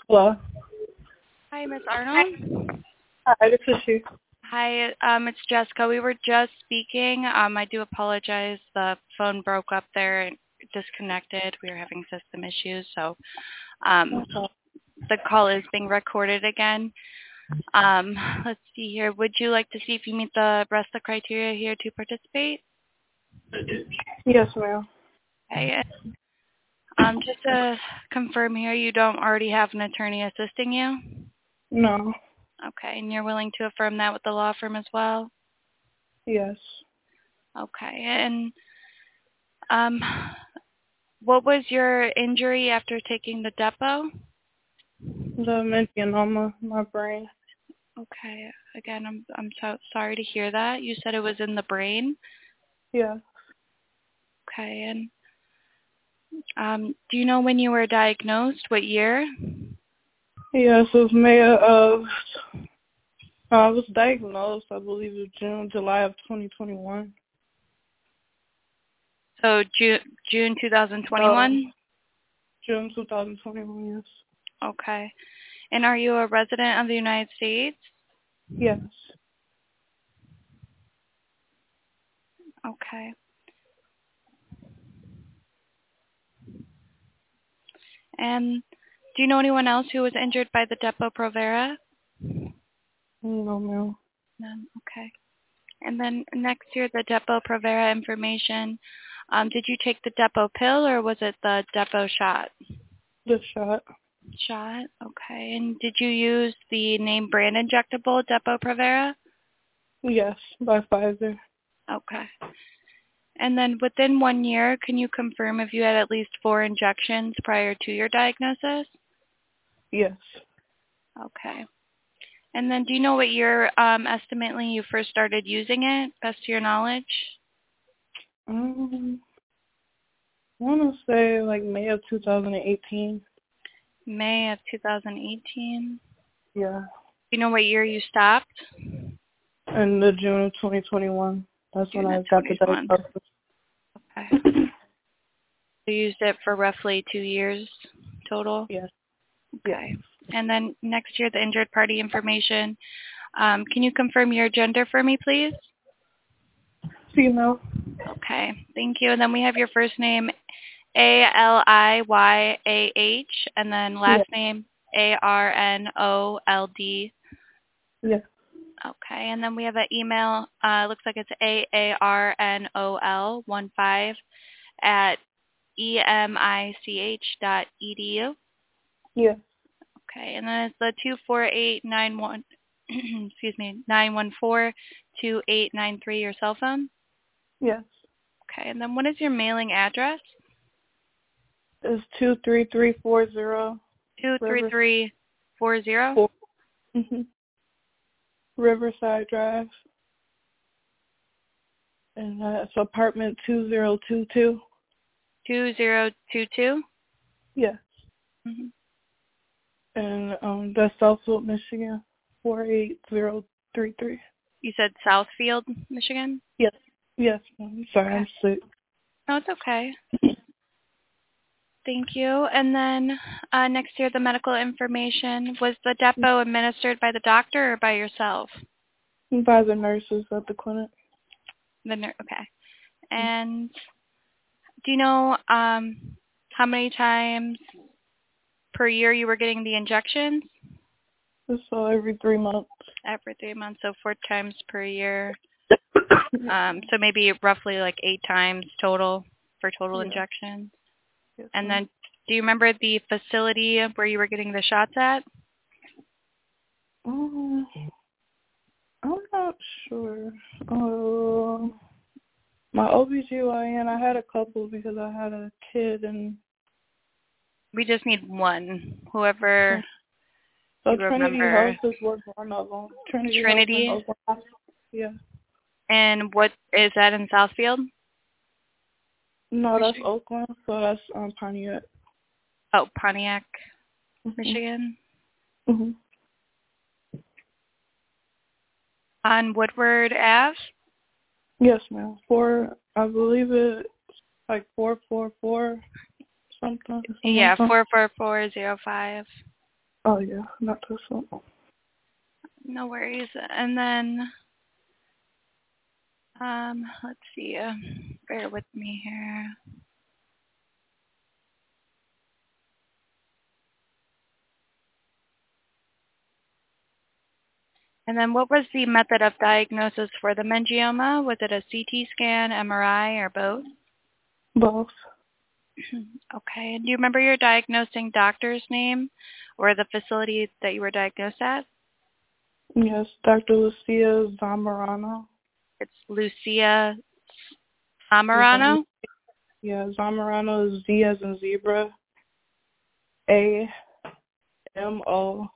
Hello. Hi, Miss Arnold. Hi, this is she. Hi, it's Jessica. We were just speaking. I do apologize. The phone broke up there and disconnected. We were having system issues, so um, Okay. the call is being recorded again. Let's see here. Would you like to see if you meet the rest of the criteria here to participate? Yes, ma'am. Okay. Just to confirm here, you don't already have an attorney assisting you? No. Okay, and you're willing to affirm that with the law firm as well? Yes. Okay, and um, what was your injury after taking the depot? The meningioma, my brain. Okay, again, I'm so sorry to hear that. You said it was in the brain. Yeah. Okay, and do you know when you were diagnosed? What year? Yes, it was May of. I was diagnosed, I believe, in July of 2021. So June 2021. June 2021. Yes. Okay, and are you a resident of the United States? Yes. Okay. And do you know anyone else who was injured by the Depo-Provera? No, ma'am. None. Okay. And then next here, the Depo-Provera information. Did you take the Depo pill or was it the Depo shot? The shot. Shot. Okay. And did you use the name brand injectable Depo-Provera? Yes, by Pfizer. Okay. And then within 1 year, can you confirm if you had at least 4 injections prior to your diagnosis? Yes. Okay. And then do you know what year estimately you first started using it, best to your knowledge? I want to say like May of 2018. May of 2018. Yeah. Do you know what year you stopped? And the June of 2021. That's when June I of got the 21. diagnosis. Okay. You used it for roughly 2 years total? Yes. Yes. Okay. And then next year, the injured party information. Can you confirm your gender for me, please? Female. Okay. Thank you. And then we have your first name, Aliyah, and then last Yes. name, Arnold. Yes. Okay. And then we have an email. Looks like it's AARNOL15 at emich.edu. Yes. Okay, and then it's the 24891, excuse me, 914-2893, your cell phone. Yes. Okay, and then what is your mailing address? It's 23340 River 23340. 4, Riverside Drive, and it's apartment 2022. 2022. Yes. Mm-hmm. And that's Southfield, Michigan, 48033. You said Southfield, Michigan? Yes. Yes. I'm sorry, Okay. I'm sick. No, it's okay. Thank you. And then next here, the medical information. Was the depot administered by the doctor or by yourself? By the nurses at the clinic. Okay. And do you know how many times per year you were getting the injections? So every 3 months. Every 3 months, so 4 times per year. So maybe roughly like 8 times total for total injections. Yes, And then do you remember the facility where you were getting the shots at? I'm not sure. My OBGYN, I had a couple because I had a kid and... We just need one. Whoever So you Trinity remember. Health was one of them. Trinity? Health in Trinity? Oklahoma. Yeah. And what is that in Southfield? No, that's Oakland, so that's Pontiac. Oh, Pontiac, Michigan. Mm-hmm. On Woodward Ave? Yes, ma'am. I believe it's like 444 something. Yeah, Like that. 44405. Oh, yeah, not this one. No worries. And then, let's see. Bear with me here. And then what was the method of diagnosis for the meningioma? Was it a CT scan, MRI, or both? Both. Okay. And do you remember your diagnosing doctor's name or the facility that you were diagnosed at? Yes, Dr. Lucia Zamorano. It's Lucia Zamorano? Yeah, Zamorano is Z as in zebra. AMORANO.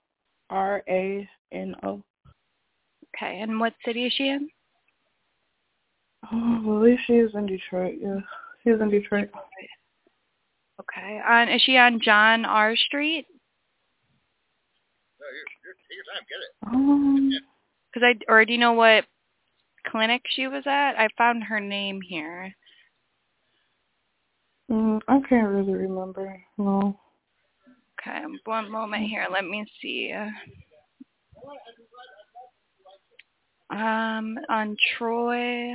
Okay. And what city is she in? Oh, I believe she is in Detroit, yeah. She's in Detroit. Okay. Is she on John R. Street? Or do you know what clinic she was at? I found her name here. I can't really remember, no. Okay, one moment here. Let me see. On Troy,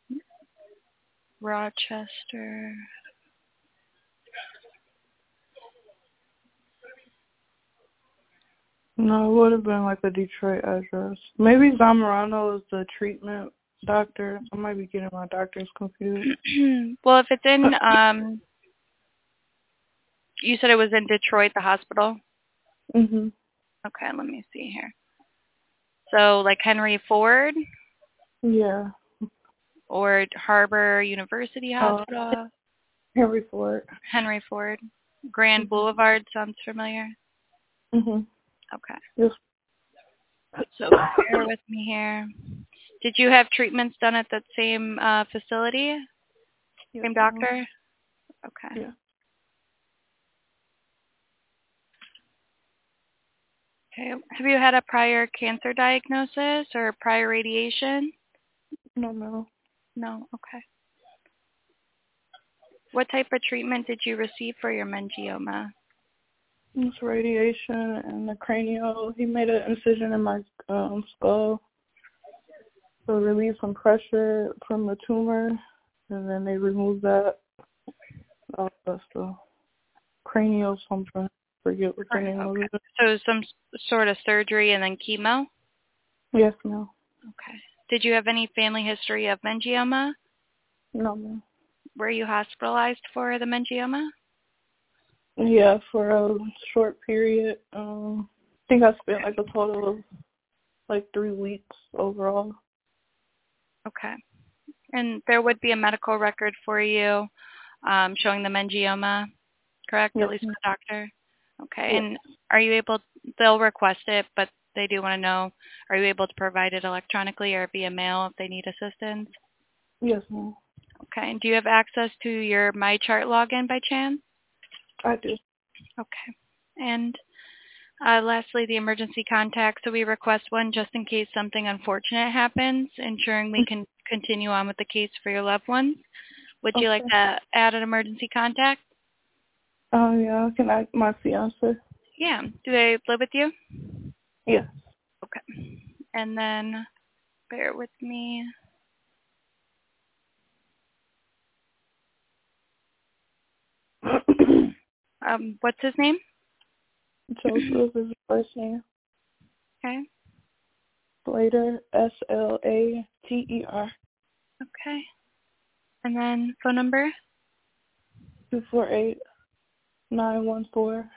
Rochester. No, it would have been like a Detroit address. Maybe Zamorano is the treatment doctor. I might be getting my doctors confused. Well, if it's in, you said it was in Detroit, the hospital? Mhm. Okay, let me see here. So, like Henry Ford? Yeah. Or Harbor University Hospital? Henry Ford. Henry Ford. Grand Boulevard sounds familiar? Mhm. Okay. Yes. So bear with me here. Did you have treatments done at that same facility? Yes, Same doctor? Okay. Yeah. Okay. Have you had a prior cancer diagnosis or prior radiation? No. No. Okay. What type of treatment did you receive for your meningioma? It's radiation and the cranial. He made an incision in my skull to relieve some pressure from the tumor, and then they removed that. That's the cranial something. Forget what the name of it. So some sort of surgery and then chemo? Yes, no. Okay. Did you have any family history of meningioma? No, ma'am. Were you hospitalized for the meningioma? Yeah, for a short period. I think I spent like a total of like 3 weeks overall. Okay. And there would be a medical record for you showing the meningioma, correct? Yes, At least for the doctor? Okay. Yes. And are you able, they'll request it, but they do want to know, are you able to provide it electronically or via mail if they need assistance? Yes, ma'am. Okay. And do you have access to your MyChart login by chance? I do. Okay. And lastly, the emergency contact. So we request one just in case something unfortunate happens, ensuring we can continue on with the case for your loved ones. Would you like to add an emergency contact? Yeah, can I, my fiance? Yeah. Do they live with you? Yes. Okay. And then, bear with me. What's his name? Joseph is the first name. Okay. Slater, Slater. Okay. And then phone number? 248-914-9608.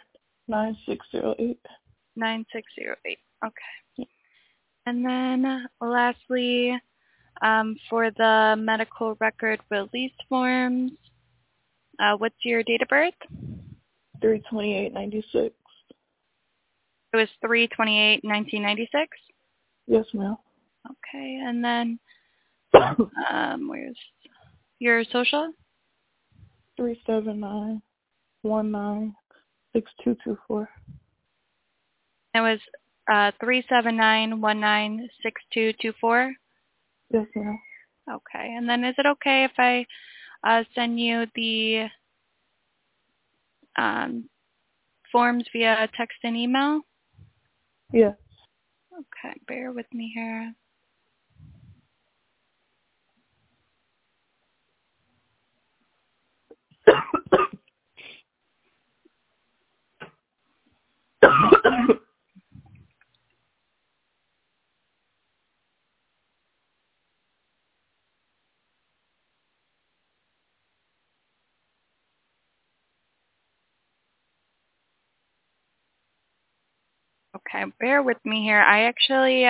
9608. Okay. And then lastly, for the medical record release forms, what's your date of birth? 328-96. It was 3/28/1996. Yes, ma'am. Okay, and then where's your social? 379-19-6224. It was 379196224. Yes, ma'am. Okay, and then is it okay if I send you the forms via text and email? Yes. Okay, bear with me here. Okay, bear with me here. I actually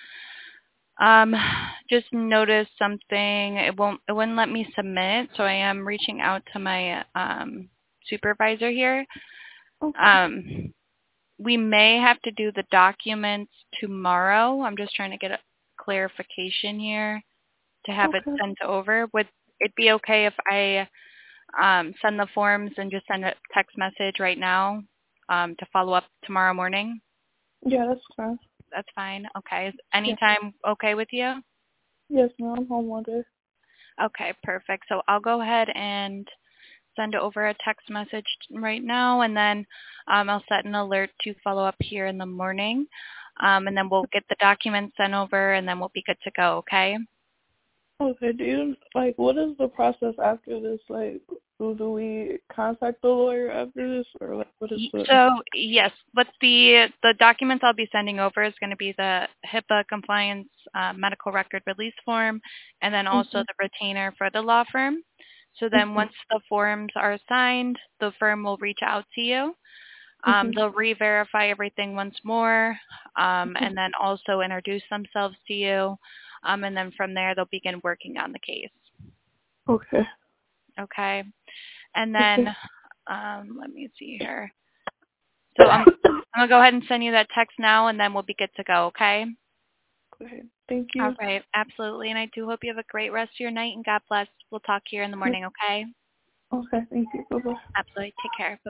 just noticed something. It wouldn't let me submit, so I am reaching out to my supervisor here. Okay. We may have to do the documents tomorrow. I'm just trying to get a clarification here to have it Okay. sent over. Would it be okay if I send the forms and just send a text message right now to follow up tomorrow morning? Yeah, that's fine. That's fine. Okay. Is Yeah. anytime okay with you? Yes, ma'am. I'm home one day. Okay, perfect. So I'll go ahead and send over a text message right now, and then I'll set an alert to follow up here in the morning, and then we'll get the documents sent over, and then we'll be good to go, okay? Okay. Do you what is the process after this? Like, do we contact the lawyer after this, or what is the? So yes, but the documents I'll be sending over is going to be the HIPAA compliance medical record release form, and then also the retainer for the law firm. So then once the forms are signed, the firm will reach out to you. They'll re-verify everything once more, and then also introduce themselves to you, and then from there they'll begin working on the case. Okay. Okay, and then let me see here. So I'm gonna go ahead and send you that text now, and then we'll be good to go. Okay. Okay. Thank you. All right, absolutely, and I do hope you have a great rest of your night, and God bless. We'll talk here in the morning. Okay. Okay. Thank you. Bye bye. Absolutely. Take care.